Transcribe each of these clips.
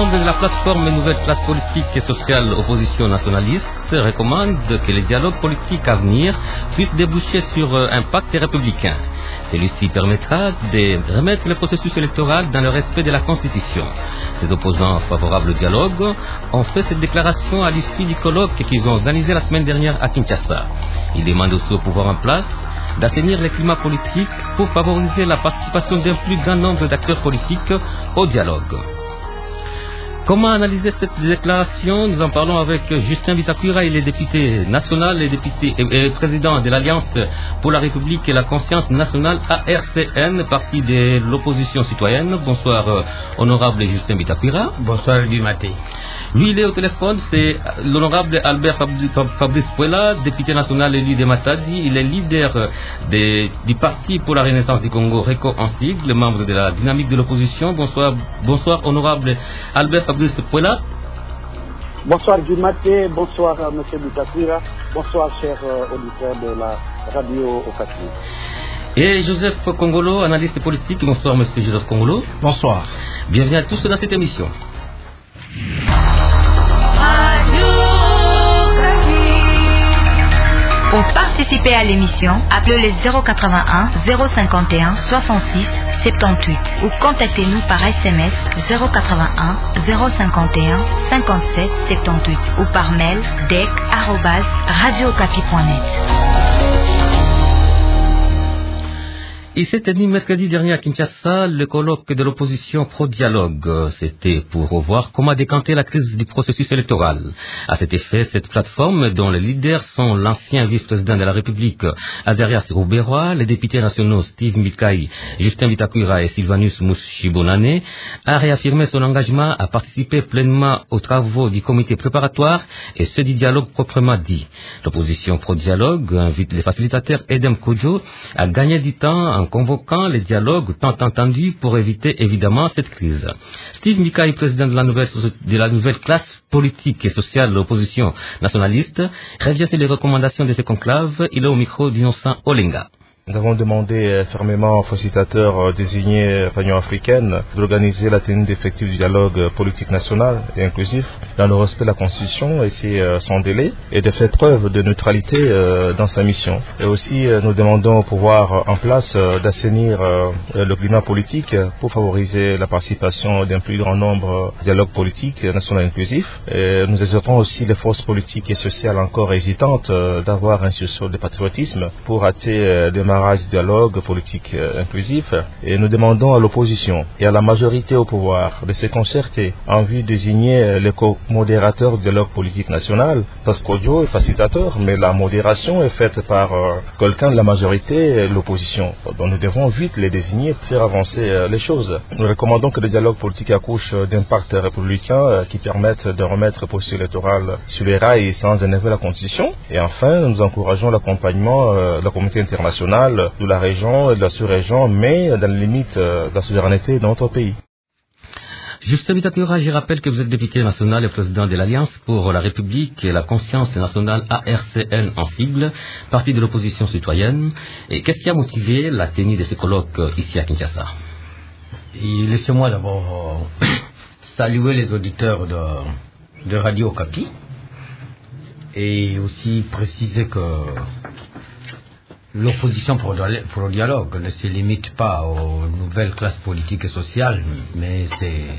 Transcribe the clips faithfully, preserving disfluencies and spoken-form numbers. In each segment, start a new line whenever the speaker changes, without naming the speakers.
membres de la plateforme Nouvelle Classe Politique et Sociale Opposition Nationaliste recommandent que les dialogues politiques à venir puissent déboucher sur un pacte républicain. Celui-ci permettra de remettre le processus électoral dans le respect de la Constitution. Les opposants favorables au dialogue ont fait cette déclaration à l'issue du colloque qu'ils ont organisé la semaine dernière à Kinshasa. Ils demandent aussi au pouvoir en place d'assainir le climat politique pour favoriser la participation d'un plus grand nombre d'acteurs politiques au dialogue. Comment analyser cette déclaration? Nous en parlons avec Justin Bitakwira, il est député national et, député, et, et président de l'Alliance pour la République et la Conscience nationale A R C N, parti de l'opposition citoyenne. Bonsoir, euh, honorable Justin Bitakwira.
Bonsoir, du matin.
Lui, il est au téléphone, c'est l'honorable Albert Fabrice Puela, député national élu de Matadi. Il est leader de, du Parti pour la Renaissance du Congo, RECO en sigle, membre de la dynamique de l'opposition. Bonsoir, bonsoir, honorable Albert Fabrice Puela.
Bonsoir, du matin. Bonsoir, M. Bitakwira. Bonsoir, chers euh, auditeurs de la radio Okapi.
Et Joseph Kongolo, analyste politique. Bonsoir, M. Joseph Kongolo.
Bonsoir.
Bienvenue à tous dans cette émission.
Pour participer à l'émission, appelez le zéro quatre-vingt-un zéro cinquante et un soixante-six soixante-dix-huit ou contactez-nous par S M S zéro quatre-vingt-un zéro cinquante et un cinquante-sept soixante-dix-huit ou par mail dec arobase radio okapi point net.
Il s'est tenu mercredi dernier à Kinshasa le colloque de l'opposition pro-dialogue. C'était pour revoir comment décanter la crise du processus électoral. À cet effet, cette plateforme, dont les leaders sont l'ancien vice-président de la République, Azarias Rouberois, les députés nationaux Steve Mbikai, Justin Bitakwira et Sylvanus Mouchibonane, a réaffirmé son engagement à participer pleinement aux travaux du comité préparatoire et ceux du dialogue proprement dit. L'opposition pro-dialogue invite les facilitateurs Edem Kodjo à gagner du temps en convoquant les dialogues tant entendus pour éviter évidemment cette crise. Steve Mbikai, président de la nouvelle, de la nouvelle classe politique et sociale de l'opposition nationaliste, revient sur les recommandations de ce conclave. Il est au micro d'Innocent Olenga.
Nous avons demandé fermement aux facilitateurs désignés à l'Union africaine d'organiser la tenue d'effectifs du dialogue politique national et inclusif dans le respect de la Constitution et c'est sans délai et de faire preuve de neutralité dans sa mission. Et aussi nous demandons au pouvoir en place d'assainir le climat politique pour favoriser la participation d'un plus grand nombre de dialogues politiques national et inclusifs. Et nous exhortons aussi les forces politiques et sociales encore hésitantes d'avoir un sursaut de patriotisme pour hâter des du dialogue politique euh, inclusif et nous demandons à l'opposition et à la majorité au pouvoir de se concerter en vue de désigner euh, les co-modérateurs du dialogue politique national parce qu'Odjo est facilitateur mais la modération est faite par euh, quelqu'un de la majorité et l'opposition. Donc nous devons vite les désigner pour faire avancer euh, les choses. Nous recommandons que le dialogue politique accouche d'un pacte républicain euh, qui permette de remettre le processus électoral sur les rails sans énerver la Constitution et enfin nous encourageons l'accompagnement euh, de la communauté internationale de la région et de la sous-région, mais dans les limites de la souveraineté de notre pays.
Justin Bitakwira, je rappelle que vous êtes député national et président de l'Alliance pour la République et la Conscience nationale A R C N en sigle, parti de l'opposition citoyenne. Et qu'est-ce qui a motivé la tenue de ce colloque ici à Kinshasa?
Laissez-moi d'abord euh, saluer les auditeurs de, de Radio Okapi et aussi préciser que l'opposition pour le dialogue ne se limite pas aux nouvelles classes politiques et sociales, mais c'est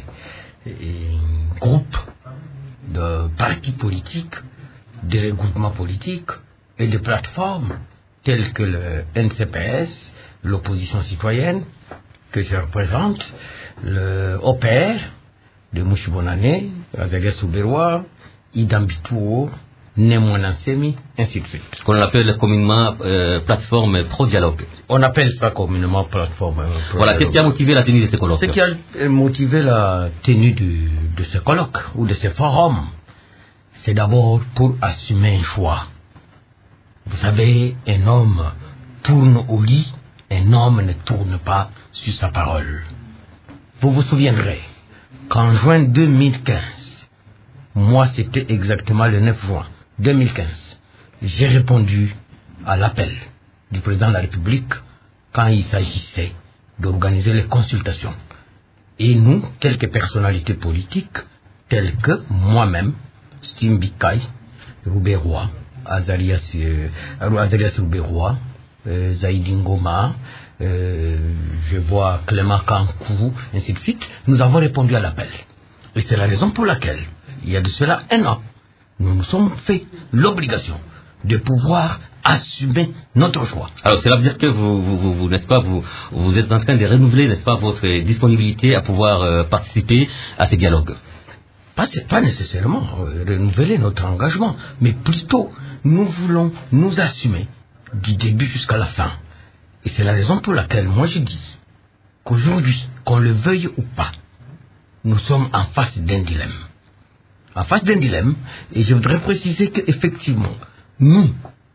un groupe de partis politiques, de regroupements politiques et de plateformes telles que le N C P S, l'opposition citoyenne que je représente, le O P R de Mouchibonane, Azarias Rouberois, Idambituo, Nemouanansemi, ainsi de suite.
Qu'on appelle communément euh, plateforme pro-dialogue.
On appelle ça communément plateforme euh, pro-dialogue.
Voilà, qu'est-ce qui a motivé la tenue de ce colloque?
Ce qui a motivé la tenue du, de ce colloque ou de ce forum, c'est d'abord pour assumer un choix. Vous savez, un homme tourne au lit, un homme ne tourne pas sur sa parole. Vous vous souviendrez qu'en juin deux mille quinze, moi c'était exactement le neuf juin deux mille quinze, j'ai répondu à l'appel du président de la République quand il s'agissait d'organiser les consultations. Et nous, quelques personnalités politiques, tels que moi-même, Steve Bikai, Roubaix-Roy, Azarias, euh, Azarias Roubaix-Roy, euh, Zaïdi Ngoma, euh, je vois Clément Kankou, ainsi de suite, nous avons répondu à l'appel. Et c'est la raison pour laquelle, il y a de cela un an, nous nous sommes fait l'obligation de pouvoir assumer notre choix.
Alors, cela veut dire que vous, vous, vous, vous n'est-ce pas, vous, vous êtes en train de renouveler, n'est-ce pas, votre disponibilité à pouvoir euh, participer à ces dialogues?
Pas, pas nécessairement euh, renouveler notre engagement, mais plutôt, nous voulons nous assumer du début jusqu'à la fin. Et c'est la raison pour laquelle moi je dis qu'aujourd'hui, qu'on le veuille ou pas, nous sommes en face d'un dilemme. En face d'un dilemme, et je voudrais préciser qu'effectivement, nous,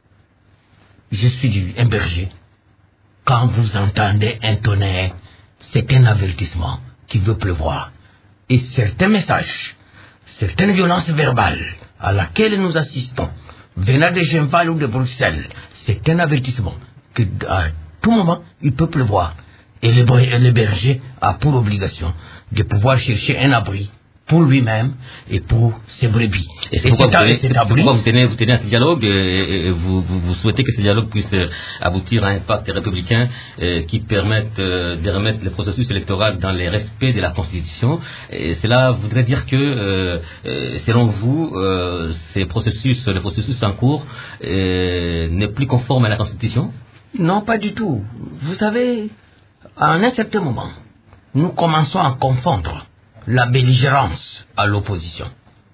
je suis du, un berger, quand vous entendez un tonnerre, c'est un avertissement qui veut pleuvoir. Et certains messages, certaines violences verbales à laquelle nous assistons, venant de Genval ou de Bruxelles, c'est un avertissement que à tout moment, il peut pleuvoir. Et le, le berger a pour obligation de pouvoir chercher un abri pour lui-même et pour ses brebis.
Et c'est pourquoi, vous tenez, c'est pourquoi vous, tenez, vous tenez à ce dialogue et, et vous, vous, vous souhaitez que ce dialogue puisse aboutir à un pacte républicain euh, qui permette euh, de remettre le processus électoral dans les respects de la Constitution. Et cela voudrait dire que, euh, euh, selon vous, euh, ces processus, le processus en cours euh, n'est plus conforme à la Constitution?
Non, pas du tout. Vous savez, à un certain moment, nous commençons à confondre la belligérance à l'opposition.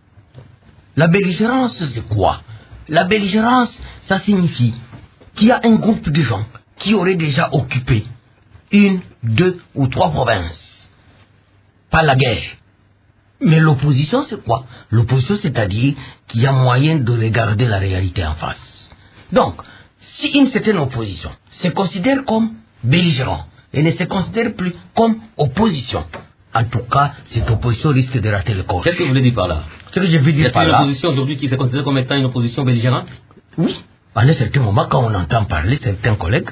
La belligérance, c'est quoi? La belligérance, ça signifie qu'il y a un groupe de gens qui auraient déjà occupé une, deux ou trois provinces. Pas la guerre. Mais l'opposition, c'est quoi? L'opposition, c'est-à-dire qu'il y a moyen de regarder la réalité en face. Donc, si une certaine opposition se considère comme belligérant et ne se considère plus comme opposition, en tout cas, cette opposition risque de rater le coche.
Qu'est-ce que vous voulez dire par là?
Ce que je veux dire par là...
Il y a une opposition aujourd'hui qui se considère comme étant une opposition belligérante?
Oui. À un certain moment, quand on entend parler certains collègues,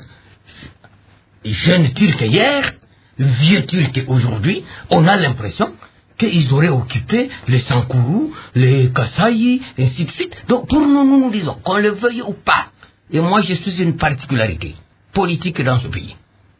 jeunes Turcs hier, vieux Turcs aujourd'hui, on a l'impression qu'ils auraient occupé les Sankourou, les Kasaï, ainsi de suite. Donc, pour nous, nous nous disons, qu'on le veuille ou pas, et moi je suis une particularité politique dans ce pays.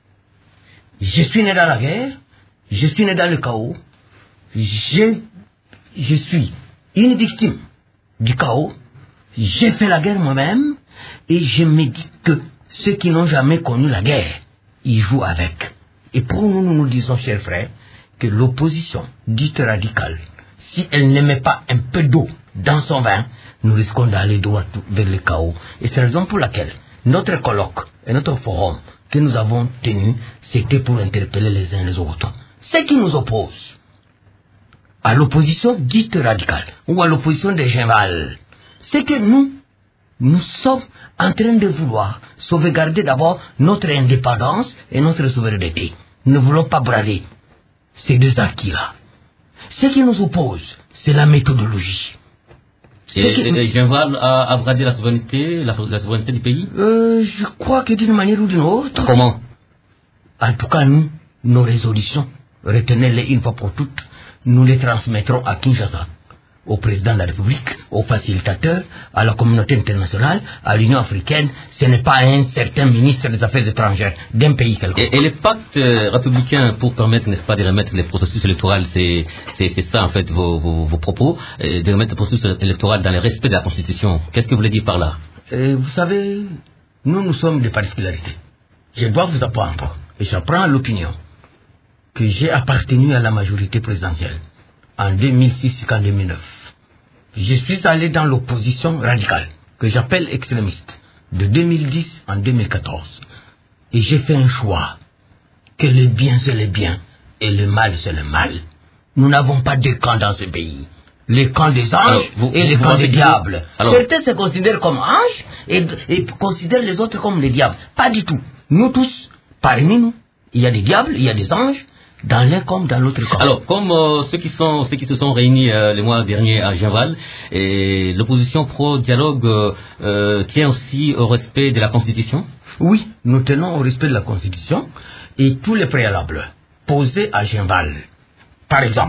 Je suis né dans la guerre, je suis né dans le chaos, je, je suis une victime du chaos, j'ai fait la guerre moi-même, et je me dis que ceux qui n'ont jamais connu la guerre, ils jouent avec. Et pour nous, nous nous disons, chers frères, que l'opposition dite radicale, si elle ne met pas un peu d'eau dans son vin, nous risquons d'aller droit vers le chaos. Et c'est la raison pour laquelle notre colloque et notre forum que nous avons tenu, c'était pour interpeller les uns les autres. Ce qui nous oppose à l'opposition dite radicale ou à l'opposition des Genval, c'est que nous, nous sommes en train de vouloir sauvegarder d'abord notre indépendance et notre souveraineté. Nous ne voulons pas brader ces deux acquis-là. Ce qui nous oppose, c'est la méthodologie.
Et Genval a, a bradé la souveraineté, la, la souveraineté du pays?
euh, Je crois que d'une manière ou d'une autre.
Comment?
En tout cas, nous, nos résolutions, retenez-les une fois pour toutes, nous les transmettrons à Kinshasa, au président de la République, aux facilitateurs, à la communauté internationale, à l'Union africaine. Ce n'est pas un certain ministre des Affaires étrangères d'un pays quelconque.
Et, et le pacte euh, républicain pour permettre, n'est-ce pas, de remettre les processus électoraux, c'est, c'est, c'est ça en fait vos, vos, vos propos, euh, de remettre le processus électoral dans le respect de la Constitution. Qu'est-ce que vous voulez dire par là?
euh, Vous savez, nous, nous sommes des particularités. Je dois vous apprendre, et j'apprends l'opinion, que j'ai appartenu à la majorité présidentielle en deux mille six jusqu'en deux mille neuf. Je suis allé dans l'opposition radicale, que j'appelle extrémiste, de deux mille dix en deux mille quatorze. Et j'ai fait un choix, que le bien c'est le bien, et le mal c'est le mal. Nous n'avons pas deux camps dans ce pays. Les camps des anges alors, vous, et les camps des diables. Alors, certains se considèrent comme anges et, et considèrent les autres comme les diables. Pas du tout. Nous tous, parmi nous, il y a des diables, il y a des anges, dans l'un comme dans l'autre camp.
Alors, comme euh, ceux qui sont ceux qui se sont réunis euh, le mois dernier à Genval, et l'opposition pro-dialogue euh, euh, tient aussi au respect de la Constitution?
Oui, nous tenons au respect de la Constitution et tous les préalables posés à Genval. Par exemple,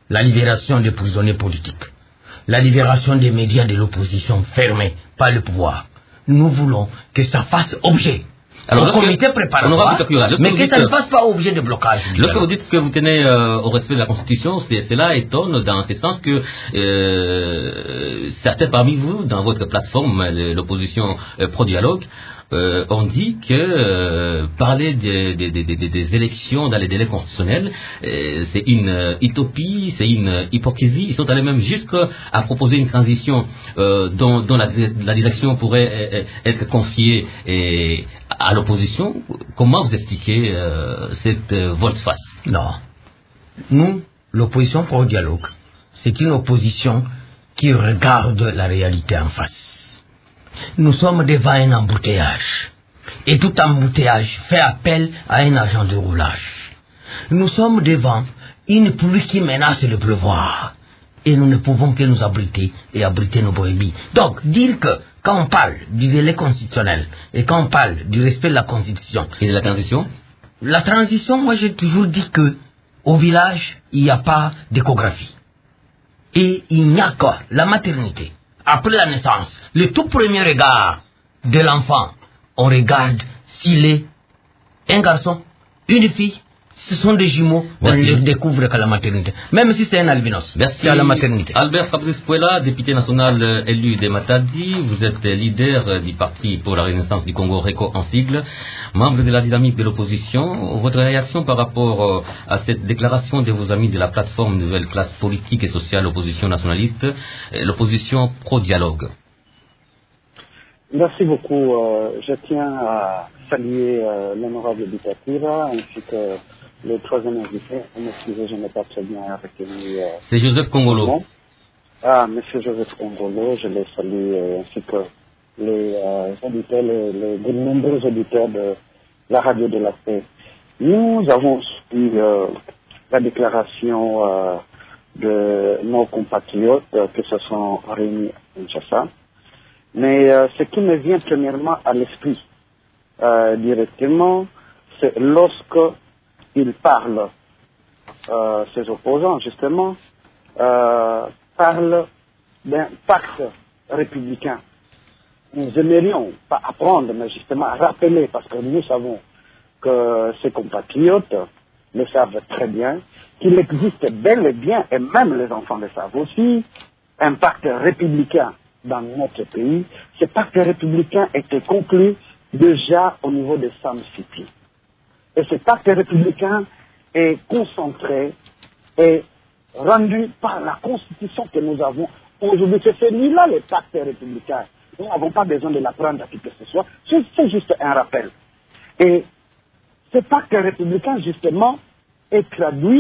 la libération des prisonniers politiques, la libération des médias de l'opposition fermés par le pouvoir. Nous voulons que ça fasse objet Alors, au comité préparatoire, mais que ça ne passe pas objet de blocage.
Lorsque vous dites que vous tenez euh, au respect de la Constitution, cela étonne dans ce sens que euh, certains parmi vous, dans votre plateforme, l'opposition euh, pro-dialogue, Euh, on dit que euh, parler des, des, des, des, des élections dans les délais constitutionnels, euh, c'est une euh, utopie, c'est une euh, hypocrisie. Ils sont allés même jusqu'à proposer une transition euh, dont, dont la, la direction pourrait euh, être confiée et, à l'opposition. Comment vous expliquez euh, cette euh, volte-face?
Non. Nous, l'opposition pour le dialogue, c'est une opposition qui regarde la réalité en face. Nous sommes devant un embouteillage. Et tout embouteillage fait appel à un agent de roulage. Nous sommes devant une pluie qui menace de pleuvoir. Et nous ne pouvons que nous abriter et abriter nos brebis. Donc, dire que quand on parle du délai constitutionnel et quand on parle du respect de la Constitution...
Et de la transition?
La transition, moi j'ai toujours dit que au village, il n'y a pas d'échographie. Et il n'y a que la maternité. Après la naissance, le tout premier regard de l'enfant, on regarde s'il est un garçon, une fille. Ce sont des jumeaux, on ne les découvre qu'à la maternité. Même si c'est un albinos, c'est à la maternité.
Albert Fabrice Puela, député national élu de Matadi, vous êtes leader du Parti pour la Renaissance du Congo, RECO en sigle, membre de la dynamique de l'opposition. Votre réaction par rapport à cette déclaration de vos amis de la plateforme Nouvelle Classe Politique et Sociale Opposition Nationaliste, l'opposition pro-dialogue?
Merci beaucoup. Euh, je tiens à saluer euh, l'honorable Bitakira ainsi que le troisième invité. Excusez, je n'ai pas très bien retenu. Euh,
C'est Joseph Kongolo.
Ah, monsieur Joseph Kongolo, je les salue euh, ainsi que les euh, auditeurs, les, les, les nombreux auditeurs de la radio de la paix. Nous avons suivi euh, la déclaration euh, de nos compatriotes euh, qui se sont réunis à Kinshasa. Mais euh, ce qui me vient premièrement à l'esprit euh, directement, c'est lorsque ils parlent, euh, ces opposants justement, euh, parlent d'un pacte républicain. Nous aimerions pas apprendre, mais justement rappeler, parce que nous savons que ces compatriotes le savent très bien, qu'il existe bel et bien, et même les enfants le savent aussi, un pacte républicain dans notre pays. Ce pacte républicain était conclu déjà au niveau de Sam City. Et ce pacte républicain est concentré et rendu par la Constitution que nous avons aujourd'hui. C'est celui-là, le pacte républicain. Nous n'avons pas besoin de l'apprendre à qui que ce soit. C'est juste un rappel. Et ce pacte républicain, justement, est traduit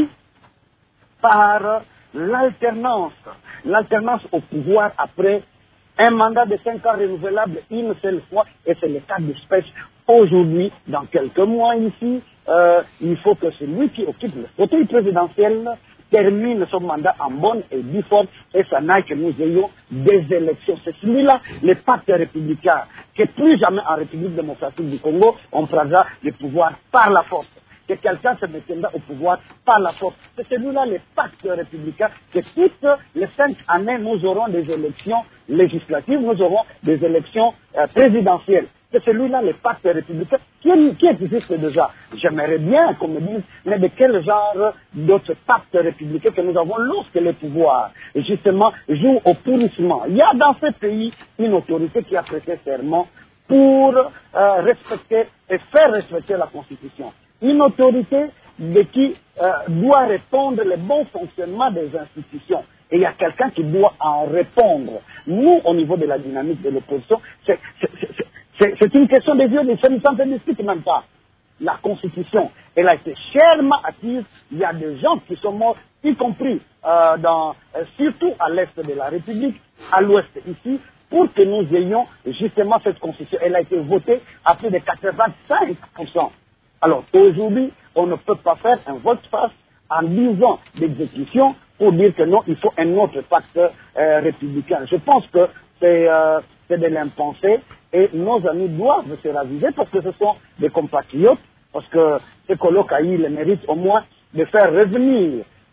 par l'alternance. L'alternance au pouvoir après un mandat de cinq ans renouvelable une seule fois, et c'est le cas d'espèce aujourd'hui, dans quelques mois ici, euh, il faut que celui qui occupe le fauteuil présidentiel termine son mandat en bonne et due forme, et ça n'aille que nous ayons des élections. C'est celui-là, le pacte républicain, que plus jamais en République démocratique du Congo, on prendra le pouvoir par la force. Que quelqu'un se maintiendra au pouvoir par la force. C'est celui-là, le pacte républicain, que toutes les cinq années, nous aurons des élections législatives, nous aurons des élections euh, présidentielles. C'est celui-là, le pacte républicain, qui, qui existe déjà. J'aimerais bien qu'on me dise, mais de quel genre d'autres pactes républicains que nous avons lorsque le pouvoir, justement, joue au pourrissement. Il y a dans ce pays une autorité qui a prêté serment pour euh, respecter et faire respecter la Constitution. Une autorité de qui euh, doit répondre le bon fonctionnement des institutions. Et il y a quelqu'un qui doit en répondre. Nous, au niveau de la dynamique de l'opposition, c'est une question de vieux, ça ne s'en discute même pas. La Constitution, elle a été chèrement acquise. Il y a des gens qui sont morts, y compris euh, dans, euh, surtout à l'est de la République, à l'ouest ici, pour que nous ayons justement cette Constitution. Elle a été votée à plus de quatre-vingt-cinq pour cent. Alors aujourd'hui, on ne peut pas faire un vote-face en dix ans d'exécution pour dire que non, il faut un autre pacte euh, républicain. Je pense que c'est euh, de l'impensé et nos amis doivent se raviser parce que ce sont des compatriotes, parce que ce colloque a eu le mérite au moins de faire revenir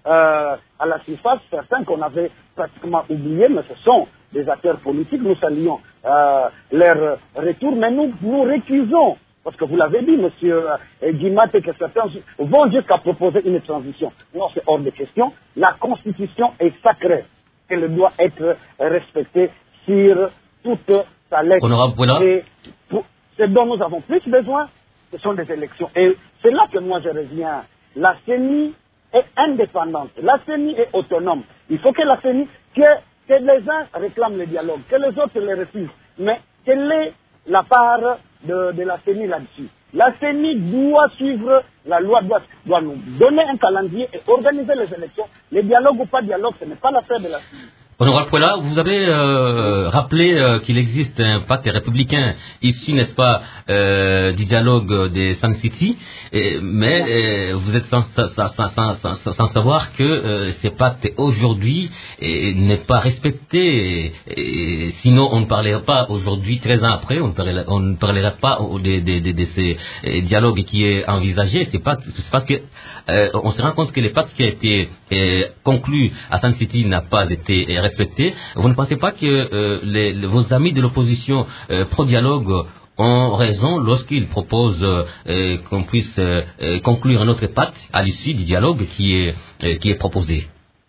euh, à la surface, certains qu'on avait pratiquement oubliés, mais ce sont des acteurs politiques. Nous saluons euh, leur retour, mais nous nous récusons, parce que vous l'avez dit, monsieur euh, Guimat, que certains vont jusqu'à proposer une transition. Non, c'est hors de question. La Constitution est sacrée. Elle doit être respectée sur toute sa lettre.
Honorable Poula.
Et pour, ce dont nous avons plus besoin, ce sont des élections. Et c'est là que moi je reviens. La C E N I est indépendante. La C E N I est autonome. Il faut que la C E N I, que, que les uns réclament le dialogue, que les autres le refusent. Mais quelle est la part de, de la C E N I là-dessus? La C E N I doit suivre la loi, doit, doit nous donner un calendrier et organiser les élections. Le dialogue ou pas dialogue, ce n'est pas l'affaire de la C E N I.
Honorable Poula, vous avez euh, rappelé euh, qu'il existe un pacte républicain issu, n'est-ce pas, euh, du dialogue des Sun City, et, mais euh, vous êtes sans, sans, sans, sans, sans, sans savoir que euh, ce pacte aujourd'hui n'est pas respecté. Et, et, sinon, on ne parlerait pas aujourd'hui, treize ans après, on ne parlerait, on ne parlerait pas de, de, de, de ces dialogues qui est envisagé. C'est pas, c'est parce que euh, on se rend compte que le pacte qui a été euh, conclu à Sun City n'a pas été euh, respecté. Vous ne pensez pas que euh, les, les, vos amis de l'opposition euh, pro-dialogue ont raison lorsqu'ils proposent euh, qu'on puisse euh, conclure un autre pacte à l'issue du dialogue qui est, euh, qui est proposé?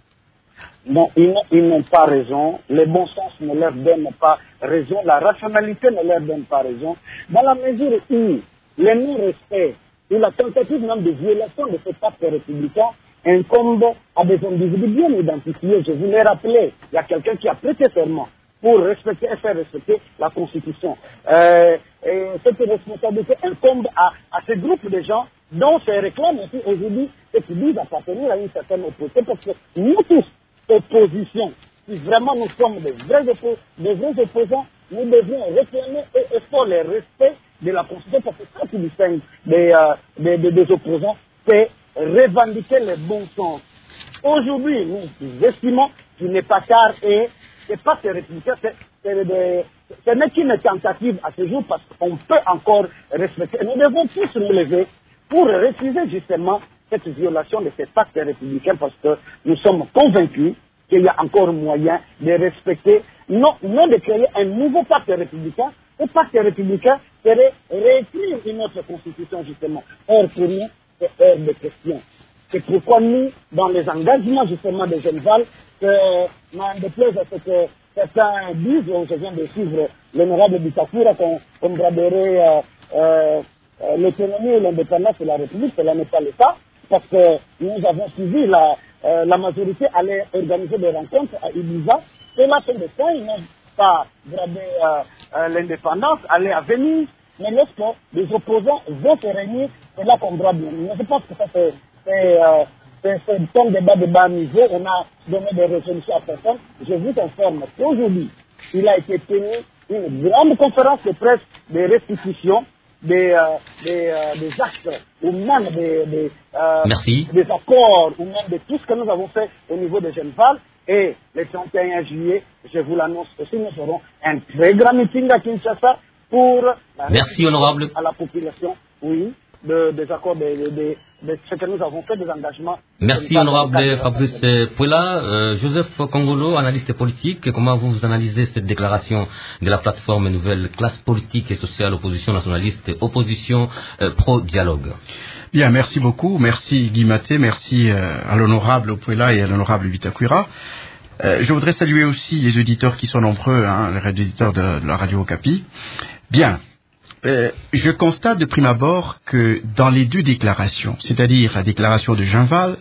Non, ils, ils n'ont pas raison. Le bon sens ne leur donne pas raison. La rationalité ne leur donne pas raison. Dans la mesure où le non-respect ou la tentative même de violation de ce pacte républicain incombe à des individus bien identifiés. Je vous l'ai rappelé, il y a quelqu'un qui a prêté serment pour respecter et faire respecter la Constitution. Euh, et cette responsabilité incombe à, à ce groupe de gens dont se réclament aussi aujourd'hui et qui disent appartenir à une certaine opposition. Parce que nous tous, opposition, si vraiment nous sommes des vrais, oppo- des vrais opposants, nous devons réclamer et efforcer le respect de la Constitution. Parce que ça qui distingue des, euh, des, des, des opposants, c'est revendiquer le bon sens. Aujourd'hui, nous estimons qu'il n'est pas tard et c'est pas ces républicains, c'est, c'est de, ce n'est qu'une tentative à ce jour parce qu'on peut encore respecter. Nous devons tous nous lever pour refuser justement cette violation de ces pactes républicains parce que nous sommes convaincus qu'il y a encore moyen de respecter, non, non de créer un nouveau pacte républicain. Le pacte républicain serait réécrire une autre constitution justement. Or, pour nous, c'est hors de question. C'est pourquoi nous, dans les engagements justement des jeunes Val, que n'en déplaise à ce que certains disent, je viens de suivre l'honorable Bitakura, qu'on, qu'on braderait euh, euh, l'autonomie et l'indépendance de la République, cela n'est pas le cas, parce que nous avons suivi la, euh, la majorité allait organiser des rencontres à Ibiza, et là, c'est de ça, ils n'ont pas bradé euh, euh, l'indépendance, aller à Venise, mais lorsque les opposants vont se réunir, c'est là qu'on doit bien. Je pense que ça, c'est, c'est, euh, c'est, c'est un débat de bas niveau. On a donné des résolutions à personne. Je vous informe qu'aujourd'hui, il a été tenu une grande conférence de presse de restitution des, euh, des, euh, des actes ou même des, des, euh, des accords ou même de tout ce que nous avons fait au niveau de Genval. Et le trente et un juillet, je vous l'annonce aussi, nous aurons un très grand meeting à Kinshasa pour la
Merci, honorable.
À la population, oui, de, des accords, de, de, de, de ce que nous avons fait, des engagements.
Merci, honorable Fabrice Poula. Euh, Joseph Kongolo, analyste politique, comment vous analysez cette déclaration de la plateforme Nouvelle Classe Politique et Sociale Opposition Nationaliste, Opposition euh, Pro-Dialogue?
Bien, merci beaucoup. Merci Guy Maté, merci euh, à l'honorable Poula et à l'honorable Bitakura. Euh, je voudrais saluer aussi les auditeurs qui sont nombreux, hein, les auditeurs de, de la radio Okapi. Bien, euh, je constate de prime abord que dans les deux déclarations, c'est-à-dire la déclaration de Genval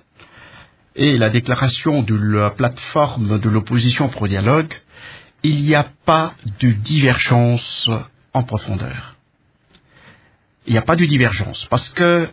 et la déclaration de la plateforme de l'opposition pro-dialogue, il n'y a pas de divergence en profondeur. Il n'y a pas de divergence parce que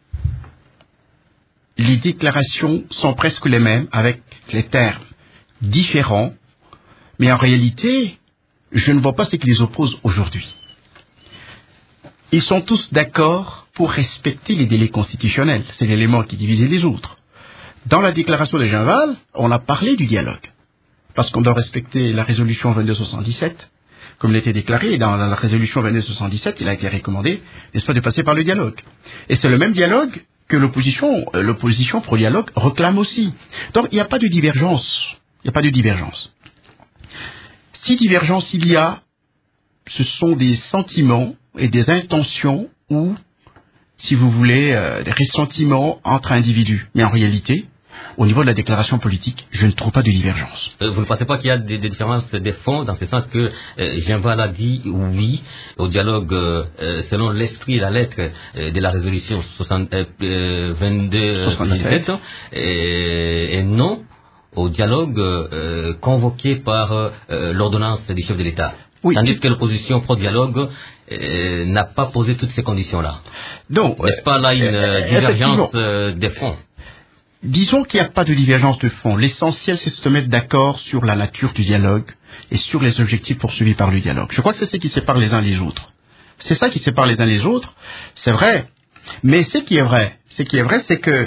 les déclarations sont presque les mêmes avec les termes différents, mais en réalité, je ne vois pas ce qui les oppose aujourd'hui. Ils sont tous d'accord pour respecter les délais constitutionnels. C'est l'élément qui divisait les autres. Dans la déclaration de Genval, on a parlé du dialogue. Parce qu'on doit respecter la résolution vingt-deux soixante-dix-sept, comme il a été déclaré. Et dans la résolution vingt-deux soixante-dix-sept, il a été recommandé, n'est-ce pas, de passer par le dialogue. Et c'est le même dialogue que l'opposition, euh, l'opposition pro-dialogue réclame aussi. Donc il n'y a pas de divergence. Il n'y a pas de divergence. Si divergence il y a, ce sont des sentiments et des intentions ou, si vous voulez, euh, des ressentiments entre individus. Mais en réalité, au niveau de la déclaration politique, je ne trouve pas de divergence.
Euh, vous ne pensez pas qu'il y a des, des différences des fonds, dans ce sens que euh, Jean-Val a dit oui au dialogue euh, selon l'esprit et la lettre euh, de la résolution soixante, euh, vingt-deux dix-sept et, et non au dialogue euh, convoqué par euh, l'ordonnance du chef de l'État. Oui. Tandis que l'opposition pro-dialogue euh, n'a pas posé toutes ces conditions-là.
Donc,
n'est-ce pas là une euh, divergence euh, des fonds?
Disons qu'il n'y a pas de divergence de fond. L'essentiel, c'est de se mettre d'accord sur la nature du dialogue et sur les objectifs poursuivis par le dialogue. Je crois que c'est ce qui sépare les uns les autres. C'est ça qui sépare les uns les autres, c'est vrai. Mais ce qui est vrai, ce qui est vrai, c'est que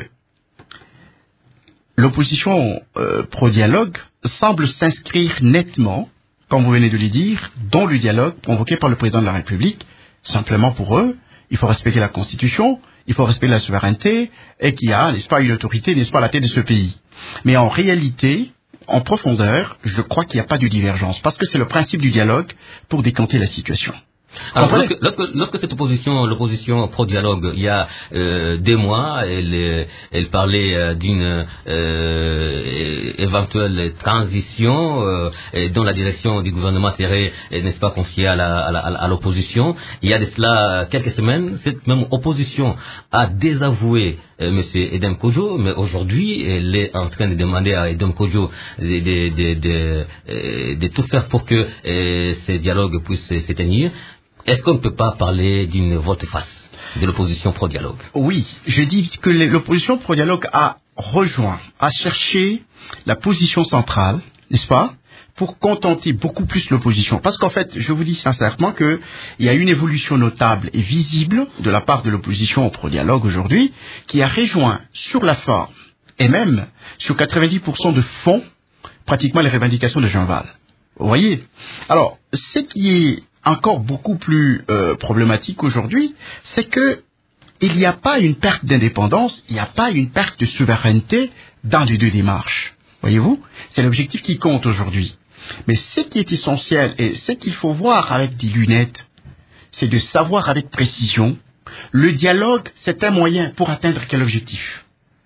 l'opposition euh, pro-dialogue semble s'inscrire nettement, comme vous venez de le dire, dans le dialogue convoqué par le président de la République. Simplement pour eux, il faut respecter la Constitution, il faut respecter la souveraineté, et qu'il y a, n'est-ce pas, une autorité, n'est-ce pas, à la tête de ce pays. Mais en réalité, en profondeur, je crois qu'il n'y a pas de divergence, parce que c'est le principe du dialogue pour décanter la situation.
Alors, lorsque, lorsque, lorsque cette opposition, l'opposition pro-dialogue, il y a euh, des mois, elle, elle parlait euh, d'une euh, éventuelle transition euh, dont la direction du gouvernement serait, n'est-ce pas, confiée à, la, à, la, à l'opposition. Il y a de cela quelques semaines, cette même opposition a désavoué euh, M. Edem Kodjo, mais aujourd'hui, elle est en train de demander à Edem Kodjo de, de, de, de, de, de tout faire pour que euh, ces dialogues puissent se tenir. Est-ce qu'on ne peut pas parler d'une volte-face de l'opposition pro-dialogue?
Oui, je dis que l'opposition pro-dialogue a rejoint, a cherché la position centrale, n'est-ce pas, pour contenter beaucoup plus l'opposition. Parce qu'en fait, je vous dis sincèrement qu'il y a une évolution notable et visible de la part de l'opposition au pro-dialogue aujourd'hui, qui a rejoint sur la forme, et même sur quatre-vingt-dix pour cent de fond, pratiquement les revendications de Jean-Val. Vous voyez? Alors, ce qui est encore beaucoup plus euh, problématique aujourd'hui, c'est que il n'y a pas une perte d'indépendance, il n'y a pas une perte de souveraineté dans les deux démarches. Voyez-vous? C'est l'objectif qui compte aujourd'hui. Mais ce qui est essentiel et ce qu'il faut voir avec des lunettes, c'est de savoir avec précision, le dialogue, c'est un moyen pour atteindre quel objectif?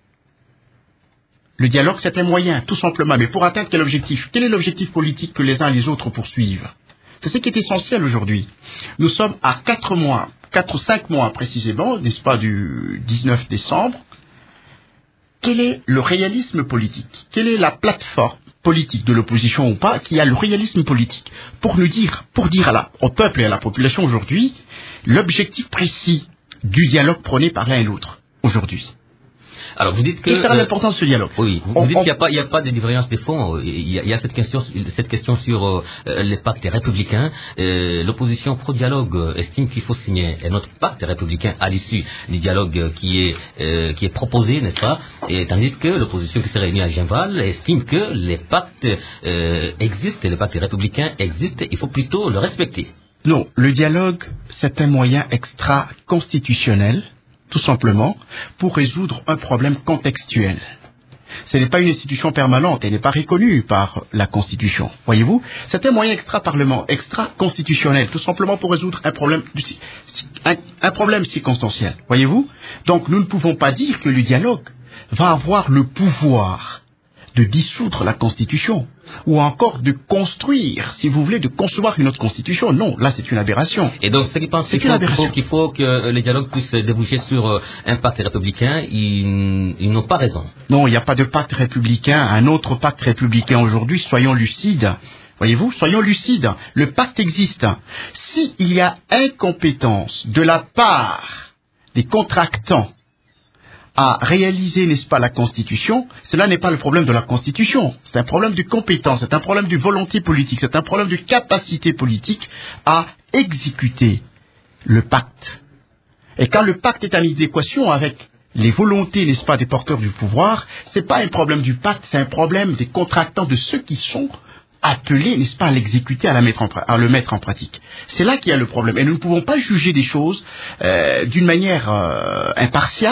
Le dialogue, c'est un moyen, tout simplement. Mais pour atteindre quel objectif? Quel est l'objectif politique que les uns et les autres poursuivent? C'est ce qui est essentiel aujourd'hui. Nous sommes à quatre mois, quatre ou cinq mois précisément, n'est-ce pas, du dix-neuf décembre. Quel est le réalisme politique? Quelle est la plateforme politique de l'opposition ou pas qui a le réalisme politique pour nous dire, pour dire à la, au peuple et à la population aujourd'hui, l'objectif précis du dialogue prôné par l'un et l'autre aujourd'hui?
Alors vous dites que...
Quelle sera l'importance de ce dialogue?
Oui, vous,
on,
vous dites
on...
qu'il n'y a pas, il n'y a pas de divergence des fonds. Il y a, il y a cette question, cette question sur euh, les pactes républicains. Euh, l'opposition pro-dialogue estime qu'il faut signer un autre pacte républicain à l'issue du dialogue qui est, euh, qui est proposé, n'est-ce pas? Et tandis que l'opposition qui s'est réunie à Jean-Val estime que les pactes euh, existent, les pactes républicains existent, il faut plutôt le respecter.
Non, le dialogue, c'est un moyen extra-constitutionnel, tout simplement, pour résoudre un problème contextuel. Ce n'est pas une institution permanente, elle n'est pas reconnue par la Constitution. Voyez-vous, c'est un moyen extra-parlement, extra-constitutionnel, tout simplement pour résoudre un problème, un, un problème circonstanciel. Voyez-vous, donc nous ne pouvons pas dire que le dialogue va avoir le pouvoir de dissoudre la Constitution, ou encore de construire, si vous voulez, de concevoir une autre Constitution. Non, là c'est une aberration.
Et donc ceux qui pensent qu'il faut, qu'il faut, qu'il faut que les dialogues puissent déboucher sur un pacte républicain, ils, ils n'ont pas raison.
Non, il n'y a pas de pacte républicain, un autre pacte républicain aujourd'hui, soyons lucides. Voyez-vous, soyons lucides, le pacte existe. S'il y a incompétence de la part des contractants à réaliser, n'est-ce pas, la Constitution, cela n'est pas le problème de la Constitution. C'est un problème de compétence, c'est un problème de volonté politique, c'est un problème de capacité politique à exécuter le pacte. Et quand le pacte est en adéquation avec les volontés, n'est-ce pas, des porteurs du pouvoir, c'est pas un problème du pacte, c'est un problème des contractants, de ceux qui sont appelés, n'est-ce pas, à l'exécuter, à, la mettre en, à le mettre en pratique. C'est là qu'il y a le problème. Et nous ne pouvons pas juger des choses euh, d'une manière euh, impartiale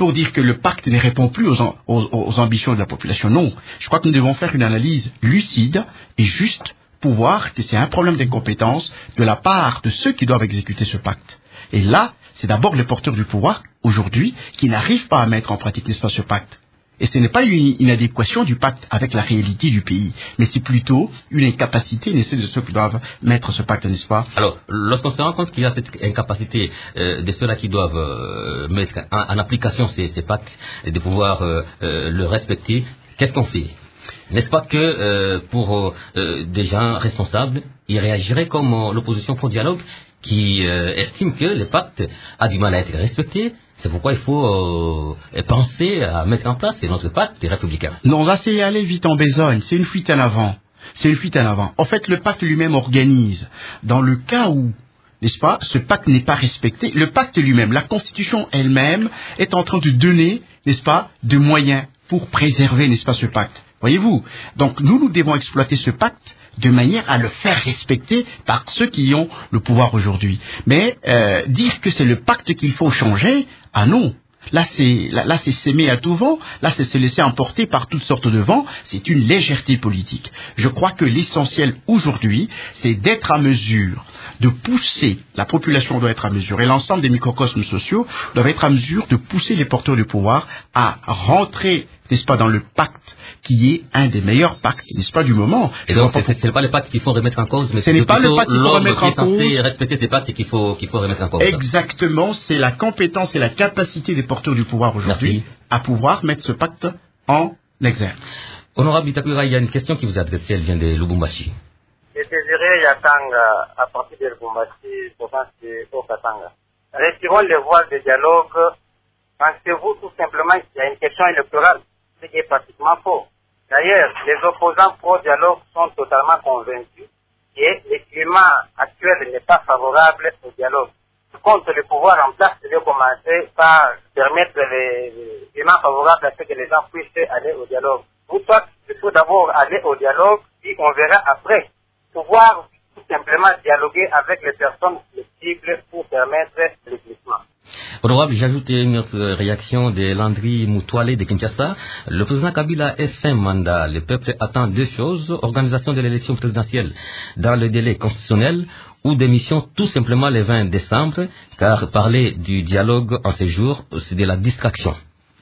pour dire que le pacte ne répond plus aux, aux, aux ambitions de la population. Non, je crois que nous devons faire une analyse lucide et juste pour voir que c'est un problème d'incompétence de la part de ceux qui doivent exécuter ce pacte. Et là, c'est d'abord les porteurs du pouvoir, aujourd'hui, qui n'arrivent pas à mettre en pratique, n'est-ce pas, ce pacte. Et ce n'est pas une inadéquation du pacte avec la réalité du pays, mais c'est plutôt une incapacité, n'est-ce, de ceux qui doivent mettre ce pacte, n'est-ce pas?
Alors, lorsqu'on se rend compte qu'il y a cette incapacité euh, de ceux-là qui doivent euh, mettre en, en application ces, ces pactes et de pouvoir euh, euh, le respecter, qu'est-ce qu'on fait? N'est-ce pas que euh, pour euh, des gens responsables, ils réagiraient comme euh, l'opposition pro dialogue qui euh, estime que le pacte a du mal à être respecté? C'est pourquoi il faut euh, penser à mettre en place notre pacte républicain.
Non, là c'est aller vite en besogne, c'est une fuite en avant. C'est une fuite en avant. En fait, le pacte lui-même organise. Dans le cas où, n'est-ce pas, ce pacte n'est pas respecté, le pacte lui-même, la Constitution elle-même, est en train de donner, n'est-ce pas, de moyens pour préserver, n'est-ce pas, ce pacte. Voyez-vous? Donc nous, nous devons exploiter ce pacte de manière à le faire respecter par ceux qui ont le pouvoir aujourd'hui. Mais euh, dire que c'est le pacte qu'il faut changer, ah non. Là, c'est là, là, c'est s'aimer à tout vent. Là, c'est se laisser emporter par toutes sortes de vents. C'est une légèreté politique. Je crois que l'essentiel aujourd'hui, c'est d'être à mesure de pousser. La population doit être à mesure, et l'ensemble des microcosmes sociaux doivent être à mesure de pousser les porteurs du pouvoir à rentrer, n'est-ce pas, dans le pacte qui est un des meilleurs pactes, n'est-ce pas, du moment.
Et donc, ce n'est pas le pacte qu'il faut remettre en cause, mais
ce n'est pas le pacte qu'il faut remettre en cause.
C'est respecter ces pactes qu'il faut, qu'il faut remettre en cause.
Exactement, c'est la compétence et la capacité des porteurs du pouvoir aujourd'hui à pouvoir mettre ce pacte en exergue.
Honorable Bitakwira, il y a une question qui vous est adressée, elle vient de Lubumbashi.
Je désirais Yatanga, à partir de Lubumbashi, province de Haut-Katanga. Retirons les voies de dialogue. Pensez-vous tout simplement qu'il y a une question électorale, ce qui est pratiquement faux. D'ailleurs, les opposants pro-dialogue sont totalement convaincus que le climat actuel n'est pas favorable au dialogue. Contre le pouvoir en place, il faut commencer par permettre le climat favorable à ce que les gens puissent aller au dialogue. Pour toi, il faut d'abord aller au dialogue, puis on verra après. Pouvoir tout simplement dialoguer avec les personnes flexibles pour permettre le glissement.
Honorable, j'ajoute une autre réaction de Landry Moutoualé de Kinshasa. Le président Kabila est fin mandat. Le peuple attend deux choses: organisation de l'élection présidentielle dans le délai constitutionnel ou démission tout simplement le vingt décembre, car parler du dialogue en ces jours, c'est de la distraction.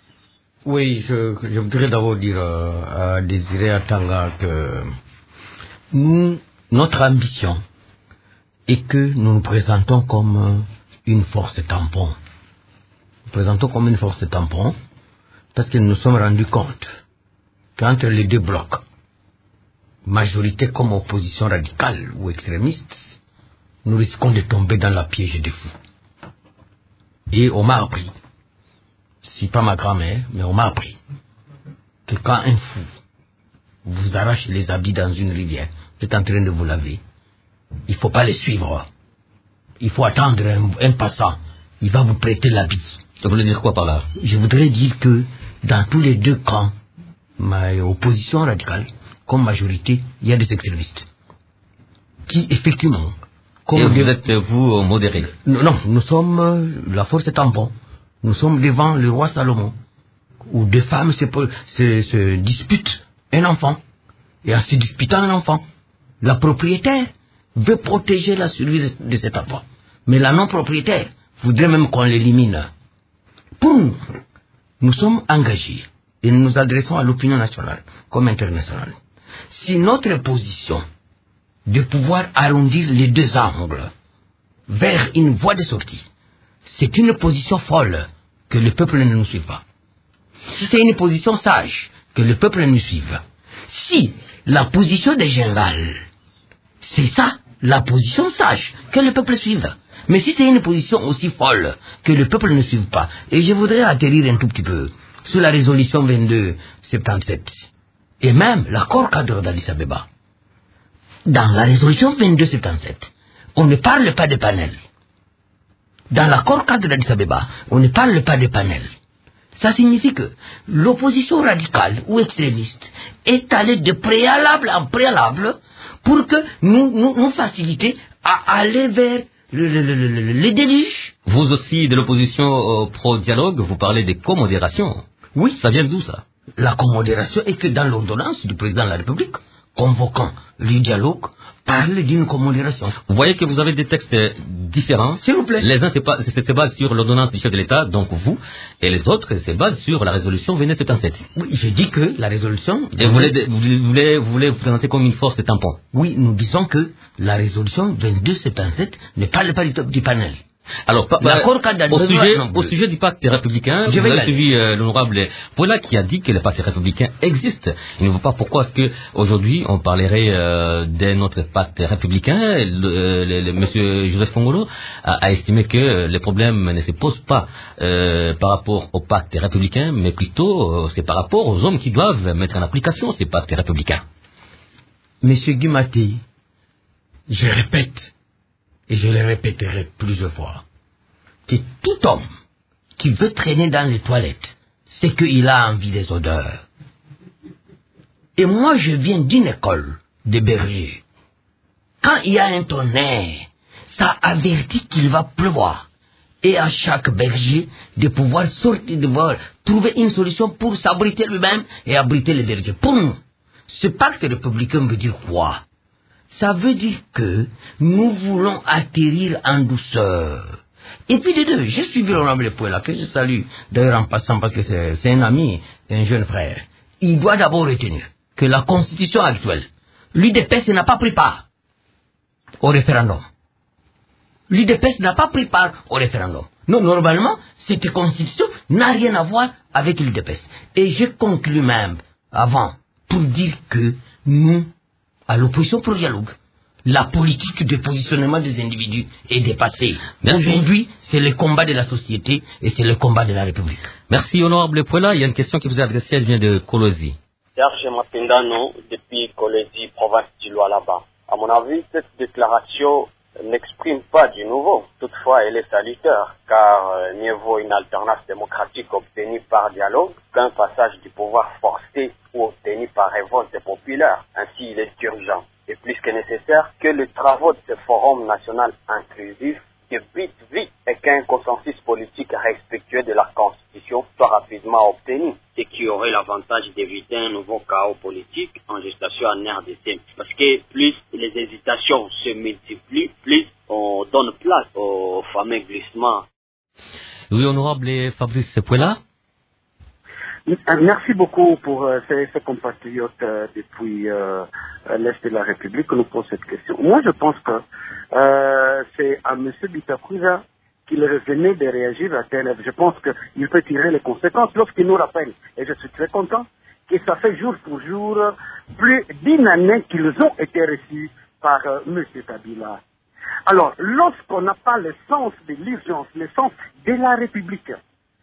Oui, je, je voudrais d'abord dire euh, à Désiré Atanga que nous, notre ambition est que nous nous présentons comme une force tampon. Nous présentons comme une force tampon parce que nous nous sommes rendus compte qu'entre les deux blocs, majorité comme opposition radicale ou extrémiste, nous risquons de tomber dans la piège des fous. Et on m'a appris, si pas ma grand-mère, mais on m'a appris que quand un fou vous arrache les habits dans une rivière, vous êtes en train de vous laver, il ne faut pas les suivre. Il faut attendre un, un passant. Il va vous prêter l'habit.
Vous voulez dire quoi par là?
Je voudrais dire que dans tous les deux camps, ma opposition radicale comme majorité, il y a des extrémistes qui, effectivement... Comme
Et vous êtes, vous, modéré?
Non, non, nous sommes euh, la force tampon. Nous sommes devant le roi Salomon, où deux femmes se, se, se disputent un enfant. Et en se disputant un enfant, la propriétaire veut protéger la survie de cet enfant. Mais la non-propriétaire voudrait même qu'on l'élimine. Pour nous, nous sommes engagés et nous nous adressons à l'opinion nationale comme internationale. Si notre position de pouvoir arrondir les deux angles vers une voie de sortie, c'est une position folle, que le peuple ne nous suive pas. Si c'est une position sage, que le peuple nous suive. Si la position des générales, c'est ça, la position sage, que le peuple suive. Mais si c'est une position aussi folle, que le peuple ne suive pas, et je voudrais atterrir un tout petit peu sur la résolution vingt-deux soixante-dix-sept, et même l'accord cadre d'Addis Abeba. Dans la résolution vingt-deux soixante-dix-sept, on ne parle pas de panel. Dans l'accord cadre d'Addis Abeba, on ne parle pas de panel. Ça signifie que l'opposition radicale ou extrémiste est allée de préalable en préalable pour que nous nous, nous faciliter à aller vers le, le, le, le, le déluge.
Vous aussi, de l'opposition euh, pro-dialogue, vous parlez des commodérations.
Oui.
Ça vient d'où, ça?
La commodération est que dans l'ordonnance du président de la République, convoquant le dialogue, parle d'une commodération.
Vous voyez que vous avez des textes différents.
S'il vous plaît.
Les uns se, se basent sur l'ordonnance du chef de l'État, donc vous, et les autres se basent sur la résolution vingt-deux soixante-dix-sept.
Oui, je dis que la résolution...
Et vous voulez, vous, voulez, vous voulez vous présenter comme une force tampon.
Oui, nous disons que la résolution vingt-deux soixante-dix-sept ne parle pas du, du panel.
Alors, pa, pa, au, sujet, au sujet du pacte républicain,
je
vous avez suivi euh, l'honorable Poela qui a dit que le pacte républicain existe. Il ne voit pas pourquoi est-ce qu'aujourd'hui on parlerait euh, d'un autre pacte républicain. Le, le, le, monsieur Joseph Kongolo a, a estimé que les problèmes ne se posent pas euh, par rapport au pacte républicain, mais plutôt euh, c'est par rapport aux hommes qui doivent mettre en application ces pactes républicains.
Monsieur Guimati, je répète, et je le répéterai plusieurs fois, que tout homme qui veut traîner dans les toilettes, c'est qu'il a envie des odeurs. Et moi, je viens d'une école de bergers. Quand il y a un tonnerre, ça avertit qu'il va pleuvoir. Et à chaque berger de pouvoir sortir de voir, trouver une solution pour s'abriter lui-même et abriter les bergers. Pour nous, ce pacte républicain veut dire quoi? Ça veut dire que nous voulons atterrir en douceur. Et puis de deux, j'ai suivi l'honorable Poela, que je salue d'ailleurs en passant parce que c'est un ami, un jeune frère. Il doit d'abord retenir que la constitution actuelle, l'U D P S n'a pas pris part au référendum. L'U D P S n'a pas pris part au référendum. Non, normalement, cette constitution n'a rien à voir avec l'U D P S. Et je conclus même avant pour dire que nous, à l'opposition pro dialogue, la politique de positionnement des individus est dépassée. Aujourd'hui, c'est le combat de la société et c'est le combat de la République.
Merci, honorable Poela. Il y a une question qui vous est adressée, elle vient de Kolosi.
Serge Mapindano, depuis Kolosi, province du Lualaba. À mon avis, cette déclaration n'exprime pas du nouveau. Toutefois, elle est salutaire, car euh, mieux vaut une alternance démocratique obtenue par dialogue qu'un passage du pouvoir forcé ou obtenu par révolte populaire. Ainsi, il est urgent et plus que nécessaire que les travaux de ce forum national inclusif débutent vite et qu'un consensus politique respectueux de la Constitution soit rapidement obtenu, ce qui aurait l'avantage d'éviter un nouveau chaos politique en gestation en R D C. Parce que plus les hésitations se multiplient, plus on donne place aux fameux glissements.
Oui, honorable Fabrice Poela.
Merci beaucoup pour euh, ces, ces compatriotes euh, depuis euh, l'Est de la République qui nous posent cette question. Moi, je pense que euh, c'est à M. Bitakuza qu'il revenait de réagir à tel. Je pense qu'il peut tirer les conséquences lorsqu'il nous rappelle, et je suis très content, que ça fait jour pour jour plus d'une année qu'ils ont été reçus par euh, M. Kabila. Alors, lorsqu'on n'a pas le sens de l'urgence, le sens de la République,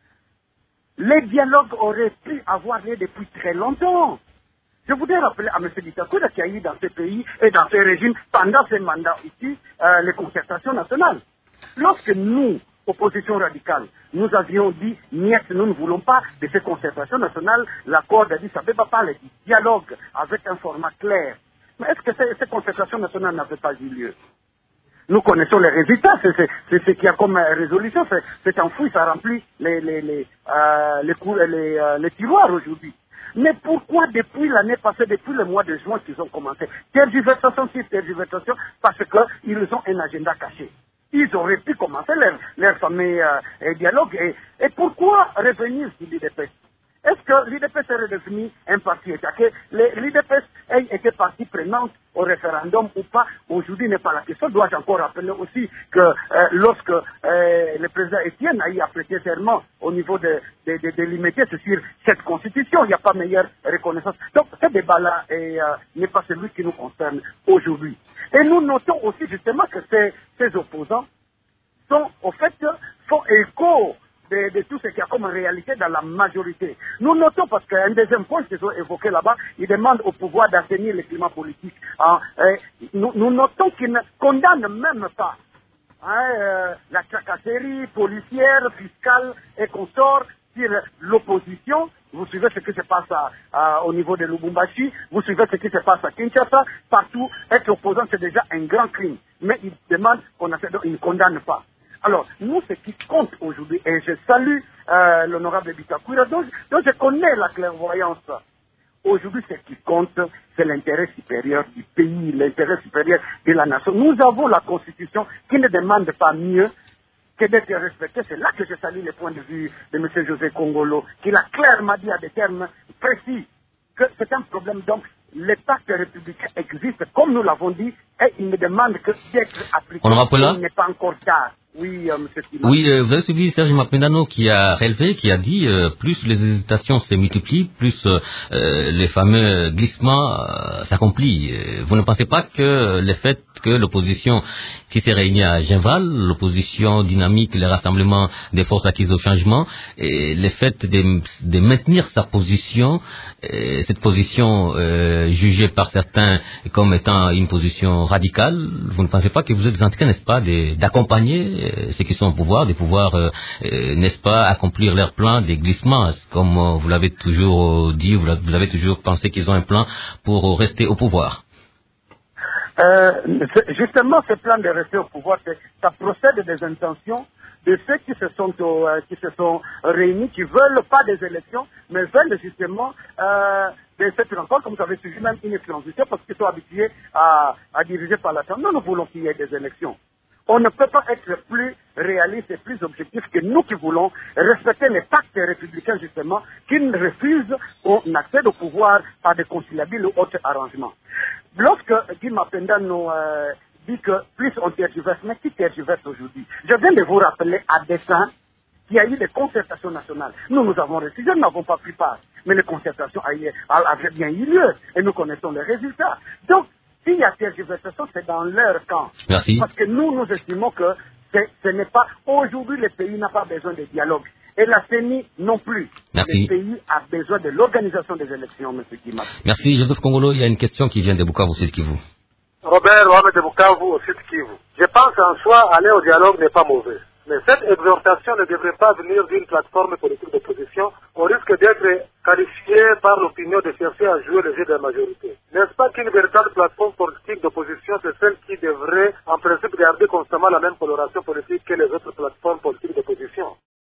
les dialogues auraient pu avoir lieu depuis très longtemps. Je voudrais rappeler à M. Bitakuza qui a eu dans ce pays et dans ce régime, pendant ce mandat ici, euh, les concertations nationales. Lorsque nous, opposition radicale, nous avions dit, niet, nous ne voulons pas de ces concertations nationales, l'accord d'Addis Abeba parle du dialogue avec un format clair. Mais est-ce que ces, ces concertations nationales n'avaient pas eu lieu? Nous connaissons les résultats, c'est ce qu'il y a comme résolution, c'est enfoui, ça remplit les, les, les, euh, les, les, euh, les tiroirs aujourd'hui. Mais pourquoi depuis l'année passée, depuis le mois de juin qu'ils ont commencé? Tergiversation sur tergiversation, parce qu'ils ont un agenda caché. Ils auraient pu commencer leur, leur fameux euh, dialogue. Et, et pourquoi revenir sur l'U D P S? Est-ce que l'U D P S serait devenu un parti État? Que l'U D P S ait été partie prenante au référendum ou pas? Aujourd'hui n'est pas la question. Dois-je encore rappeler aussi que euh, lorsque euh, le président Etienne a eu à prêter serment au niveau de, de, de, de l'I M T sur cette constitution, il n'y a pas meilleure reconnaissance. Donc ce débat-là euh, n'est pas celui qui nous concerne aujourd'hui. Et nous notons aussi justement que ces, ces opposants sont, au fait, font écho De, de tout ce qu'il y a comme réalité dans la majorité. Nous notons, parce qu'un deuxième point qu'ils ont évoqué là-bas, ils demandent au pouvoir d'assainir le climat politique. Hein, nous, nous notons qu'ils ne condamnent même pas hein, euh, la tracasserie policière, fiscale et consort sur l'opposition. Vous suivez ce qui se passe à, à, au niveau de Lubumbashi, vous suivez ce qui se passe à Kinshasa, partout. Être opposant, c'est déjà un grand crime. mais ils demandent qu'on a fait, donc ils ne condamnent pas. Alors, nous, ce qui compte aujourd'hui, et je salue euh, l'honorable Bitakwira, donc, donc je connais la clairvoyance. Aujourd'hui, ce qui compte, c'est l'intérêt supérieur du pays, l'intérêt supérieur de la nation. Nous avons la Constitution qui ne demande pas mieux que d'être respectée. C'est là que je salue les points de vue de M. José Kongolo, qui l'a clairement dit à des termes précis que c'est un problème. Donc, les pactes républicains existent, comme nous l'avons dit, et ils ne demandent que d'être appliqués. Il n'est pas encore tard. Oui, euh, monsieur Simon.
Oui, euh, vous avez suivi Serge Mapendano qui a relevé, qui a dit euh, plus les hésitations se multiplient, plus euh, les fameux glissements euh, s'accomplissent. Vous ne pensez pas que le fait que l'opposition qui s'est réunie à Genval, l'opposition dynamique, le rassemblement des forces acquises au changement, et le fait de, de maintenir sa position, et cette position euh, jugée par certains comme étant une position radicale, vous ne pensez pas que vous êtes en train, n'est-ce pas, d'accompagner ceux qui sont au pouvoir, de pouvoir, euh, euh, n'est-ce pas, accomplir leur plan des glissements, comme euh, vous l'avez toujours dit, vous l'avez toujours pensé qu'ils ont un plan pour rester au pouvoir?
Euh, justement, ce plan de rester au pouvoir, ça procède des intentions de ceux qui se sont, euh, qui se sont réunis, qui veulent pas des élections, mais veulent justement euh, de cette rencontre, comme vous avez suivi même une transition, parce qu'ils sont habitués à, à diriger par la chambre. Nous, nous voulons qu'il y ait des élections. On ne peut pas être plus réaliste et plus objectif que nous qui voulons respecter les pactes républicains, justement, qui refusent qu'on accède au pouvoir par des conciliables ou autres arrangements. Lorsque Guy Mapendano euh, dit que plus on tergiverse, mais qui tergiverse aujourd'hui? Je viens de vous rappeler à dessein qu'il y a eu des concertations nationales. Nous, nous avons refusé, nous n'avons pas pris part. Mais les concertations avaient bien eu lieu et nous connaissons les résultats. Donc, s'il y a tergiversation, c'est dans leur camp.
Merci.
Parce que nous, nous estimons que ce n'est pas... Aujourd'hui, le pays n'a pas besoin de dialogue. Et la C E N I non plus.
Merci.
Le pays a besoin de l'organisation des élections, M. Guima.
Merci. Joseph Kongolo, il y a une question qui vient de Bukavu au Sud Kivu.
Robert Mohamed de Bukavu au Sud Kivu. Je pense en soi, aller au dialogue n'est pas mauvais. Mais cette exhortation ne devrait pas venir d'une plateforme politique d'opposition. On risque d'être qualifié par l'opinion de chercher à jouer le jeu de la majorité. N'est-ce pas qu'une véritable plateforme politique d'opposition, c'est celle qui devrait en principe garder constamment la même coloration politique que les autres plateformes politiques d'opposition?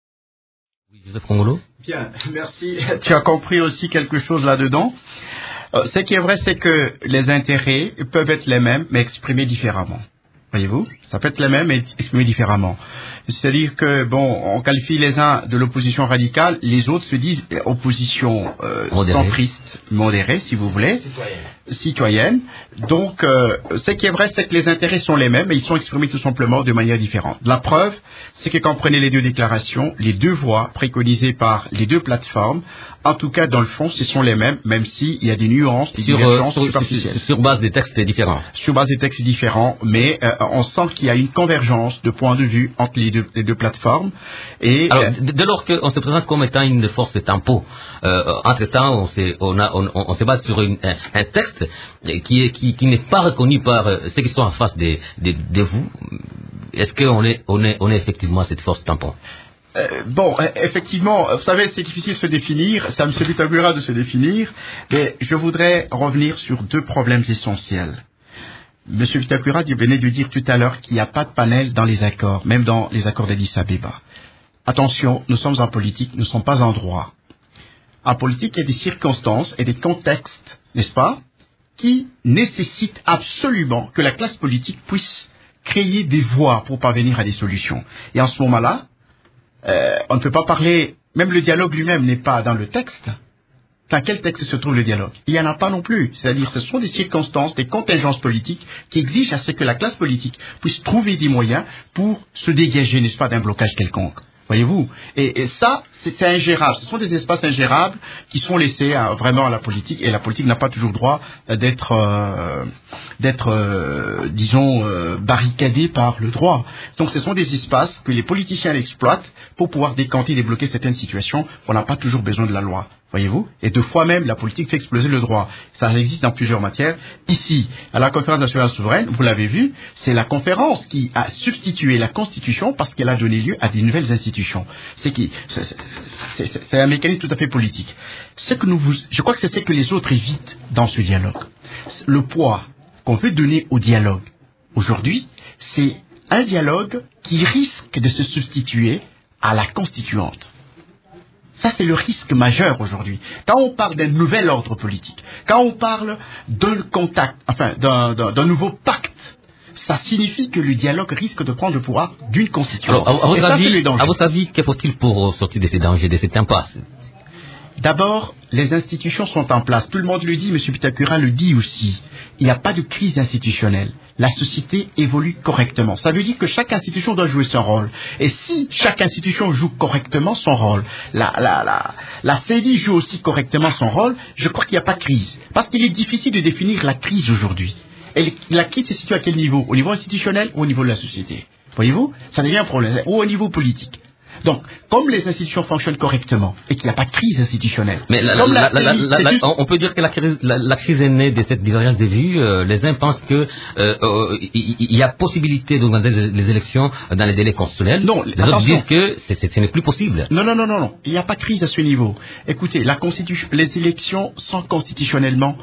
Oui, Joseph Kongolo.
Bien, merci. Tu as compris aussi quelque chose là-dedans. Euh, ce qui est vrai, c'est que les intérêts peuvent être les mêmes, mais exprimés différemment. Voyez-vous, ça peut être les mêmes, mais exprimés différemment. C'est-à-dire que, bon, on qualifie les uns de l'opposition radicale, les autres se disent euh, opposition euh, centriste, modérée, si vous voulez, citoyenne. citoyenne. Donc, euh, ce qui est vrai, c'est que les intérêts sont les mêmes, mais ils sont exprimés tout simplement de manière différente. La preuve, c'est que quand on prenait les deux déclarations, les deux voies préconisées par les deux plateformes, en tout cas, dans le fond, ce sont les mêmes, même s'il y a des nuances, des
sur,
divergences
euh, sur,
superficielles.
Sur, sur base des textes différents.
Sur base des textes différents, mais euh, on sent qu'il y a une convergence de points de vue entre les deux, les deux plateformes. Et,
Alors,
euh,
dès lors qu'on se présente comme étant une force tempo, euh, entre-temps, on, on, on, on se base sur une, un, un texte qui est qui, qui n'est pas reconnu par euh, ceux qui sont en face de, de, de vous. Est-ce qu'on est, on est, on est effectivement cette force tampon?
Euh, bon, effectivement, vous savez, c'est difficile de se définir, ça me se Bitakwira de se définir, mais je voudrais revenir sur deux problèmes essentiels. Monsieur Bitakwira venait de dire tout à l'heure qu'il n'y a pas de panel dans les accords, même dans les accords d'Addis Abeba. Attention, nous sommes en politique, nous ne sommes pas en droit. En politique, il y a des circonstances et des contextes, n'est-ce pas, qui nécessitent absolument que la classe politique puisse créer des voies pour parvenir à des solutions. Et en ce moment-là, Euh, on ne peut pas parler, même le dialogue lui-même n'est pas dans le texte. Dans quel texte se trouve le dialogue? Il n'y en a pas non plus. C'est-à-dire ce sont des circonstances, des contingences politiques qui exigent à ce que la classe politique puisse trouver des moyens pour se dégager, n'est-ce pas, d'un blocage quelconque. Voyez-vous, et, et ça, c'est ingérable. Ce sont des espaces ingérables qui sont laissés à, vraiment à la politique, et la politique n'a pas toujours droit d'être, euh, d'être, euh, disons, euh, barricadée par le droit. Donc, ce sont des espaces que les politiciens exploitent pour pouvoir décanter, débloquer certaines situations. On n'a pas toujours besoin de la loi. Voyez-vous? Et deux fois même, la politique fait exploser le droit. Ça existe dans plusieurs matières. Ici, à la conférence nationale souveraine, vous l'avez vu, c'est la conférence qui a substitué la Constitution parce qu'elle a donné lieu à des nouvelles institutions. C'est qui, c'est, c'est, c'est, c'est un mécanisme tout à fait politique. Ce que nous vous, je crois que c'est ce que les autres évitent dans ce dialogue. Le poids qu'on veut donner au dialogue aujourd'hui, c'est un dialogue qui risque de se substituer à la constituante. Ça, c'est le risque majeur aujourd'hui. Quand on parle d'un nouvel ordre politique, quand on parle d'un contact, enfin, d'un, d'un, d'un nouveau pacte, ça signifie que le dialogue risque de prendre le pouvoir d'une constituante.
Alors, à, à, votre
Et ça,
avis,
c'est le danger.
à votre avis, que faut-il pour sortir de ces dangers, de cette impasse?
D'abord, les institutions sont en place. Tout le monde le dit, M. Bitakura le dit aussi. Il n'y a pas de crise institutionnelle. La société évolue correctement. Ça veut dire que chaque institution doit jouer son rôle. Et si chaque institution joue correctement son rôle, la, la, la, la C E N I joue aussi correctement son rôle, je crois qu'il n'y a pas de crise. Parce qu'il est difficile de définir la crise aujourd'hui. Et la crise se situe à quel niveau? Au niveau institutionnel ou au niveau de la société? Voyez-vous? Ça devient un problème. Ou au niveau politique. Donc, comme les institutions fonctionnent correctement et qu'il n'y a pas de crise institutionnelle,
mais la,
comme
la,
la,
la,
C E N I,
la, la,
juste...
on peut dire que la crise, la, la crise est née de cette divergence de vues. Euh, les uns pensent que euh, euh, il, il y a possibilité d'organiser les élections dans les délais constitutionnels.
Non,
les
attention.
autres disent que c'est, c'est, ce n'est plus possible.
Non, non, non, non, non. Il n'y a pas de crise à ce niveau. Écoutez, la constitu... les élections sont constitutionnellement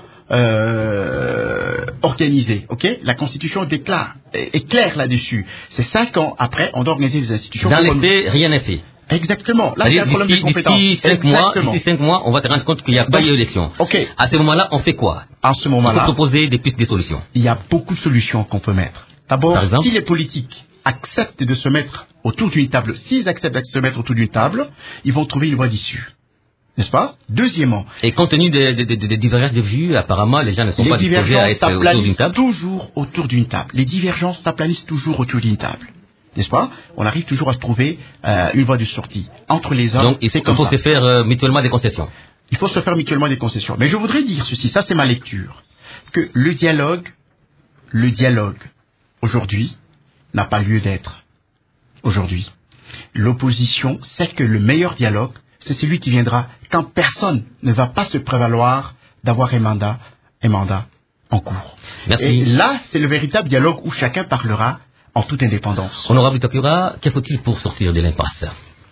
Euh, organisée, ok? La Constitution déclare, est, est claire là-dessus. C'est cinq ans après, on doit organiser des institutions.
Dans les faits, rien n'est fait.
Exactement. Là, il y a un problème de compétence.
D'ici cinq mois, d'ici cinq mois, on va se rendre compte qu'il n'y a pas eu d'élection.
Ok.
À ce moment-là, on fait quoi?
À ce moment-là,
il faut proposer des pistes de solutions.
Il y a beaucoup de solutions qu'on peut mettre. D'abord, si les politiques acceptent de se mettre autour d'une table, s'ils acceptent de se mettre autour d'une table, ils vont trouver une voie d'issue. N'est-ce pas? Deuxièmement.
Et compte tenu des, des, des, des divergences de vues, apparemment, les gens ne sont pas disposés à être autour d'une table.
toujours autour d'une table. Les divergences s'aplanissent toujours autour d'une table. N'est-ce pas? On arrive toujours à trouver euh, une voie de sortie. Entre les hommes,
donc, il faut,
c'est comme
il faut
ça.
se faire euh, mutuellement des concessions.
Il faut se faire mutuellement des concessions. Mais je voudrais dire ceci, ça c'est ma lecture, que le dialogue, le dialogue, aujourd'hui, n'a pas lieu d'être. Aujourd'hui. L'opposition sait que le meilleur dialogue, c'est celui qui viendra quand personne ne va pas se prévaloir d'avoir un mandat, un mandat en cours.
Merci.
Et là, c'est le véritable dialogue où chacun parlera en toute indépendance.
Honorable Bitakura, que faut-il pour sortir de l'impasse?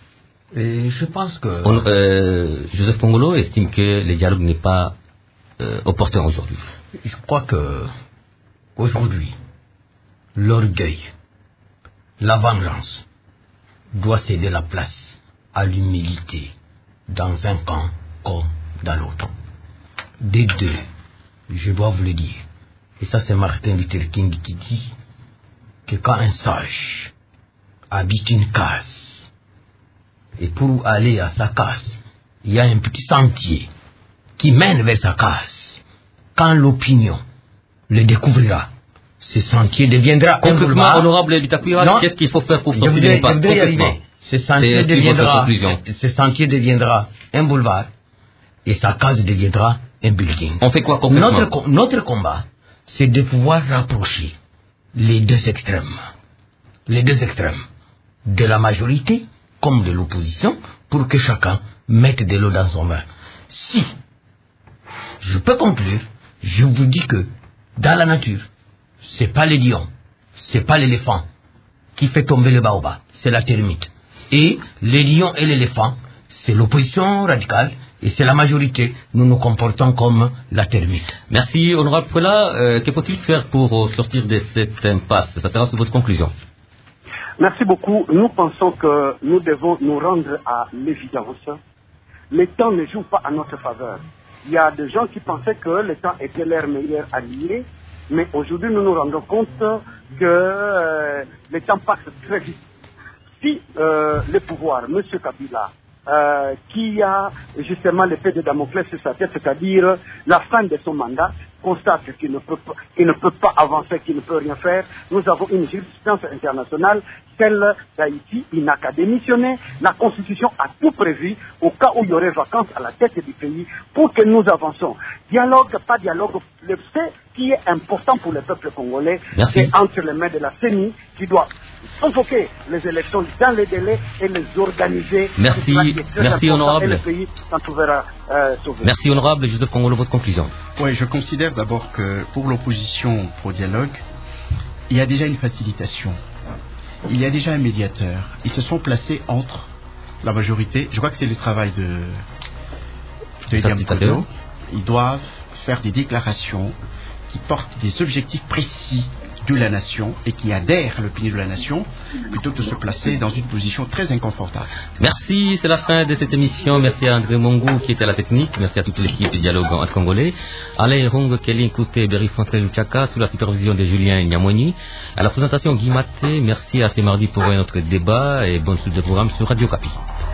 Et je pense que...
On, euh, Joseph Kongolo estime que le dialogue n'est pas euh, opportun aujourd'hui.
Je crois que aujourd'hui, l'orgueil, la vengeance doit céder la place à l'humilité dans un camp comme dans l'autre. Des deux, je dois vous le dire, et ça c'est Martin Luther King qui dit que quand un sage habite une case, et pour aller à sa case, il y a un petit sentier qui mène vers sa case. Quand l'opinion le découvrira, ce sentier deviendra un boulevard.
Honorable Bitakura, qu'est-ce qu'il faut faire pour sortir de l'impasse?
Je voudrais y arriver. Ce sentier, deviendra, ce sentier deviendra un boulevard et sa case deviendra un building.
On fait quoi concrètement?
Notre, notre combat, c'est de pouvoir rapprocher les deux extrêmes. Les deux extrêmes. De la majorité comme de l'opposition pour que chacun mette de l'eau dans son vin. Si je peux conclure, je vous dis que dans la nature, c'est pas le lion, c'est pas l'éléphant qui fait tomber le baobab, c'est la termite. Et les lions et l'éléphant, c'est l'opposition radicale et c'est la majorité. Nous nous comportons comme la termite.
Merci, honorable Prela. Euh, que faut-il faire pour sortir de cette impasse? Ça sera sur votre conclusion.
Merci beaucoup. Nous pensons que nous devons nous rendre à l'évidence. Le temps ne joue pas à notre faveur. Il y a des gens qui pensaient que le temps était leur meilleur allié, mais aujourd'hui nous nous rendons compte que euh, le temps passe très vite. Si euh, le pouvoir, M. Kabila, euh, qui a justement l'épée de Damoclès sur sa tête, c'est-à-dire la fin de son mandat, constate qu'il ne peut pas, qu'il ne peut pas avancer, qu'il ne peut rien faire, nous avons une jurisprudence internationale, celle d'Haïti, il n'a qu'à démissionner. La Constitution a tout prévu au cas où il y aurait vacances à la tête du pays pour que nous avancions. Dialogue, pas dialogue, le fait qui est important pour le peuple congolais,
Merci.
C'est entre les mains de la C E N I qui doit convoquer les élections dans les délais et les organiser.
Merci, merci honorable.
Et le pays s'en trouvera euh, sauvé.
Merci honorable. Joseph Kongolo, votre conclusion.
Oui, je considère d'abord que pour l'opposition pro-dialogue, il y a déjà une facilitation. Il y a déjà un médiateur. Ils se sont placés entre la majorité. Je crois que c'est le travail de, de William Kodo. Ils doivent faire des déclarations qui portent des objectifs précis de la nation et qui adhèrent à l'opinion de la nation, plutôt que de se placer dans une position très inconfortable.
Merci, c'est la fin de cette émission. Merci à André Mongou qui était à la technique. Merci à toute l'équipe du dialogue entre Congolais. Alain Rong, Kelly Kouté, Berry Franklin Luchaka, sous la supervision de Julien Nyamoni. À la présentation, Guy Maté. Merci à ce mardi pour un autre débat et bonne suite de programme sur Radio Kapi.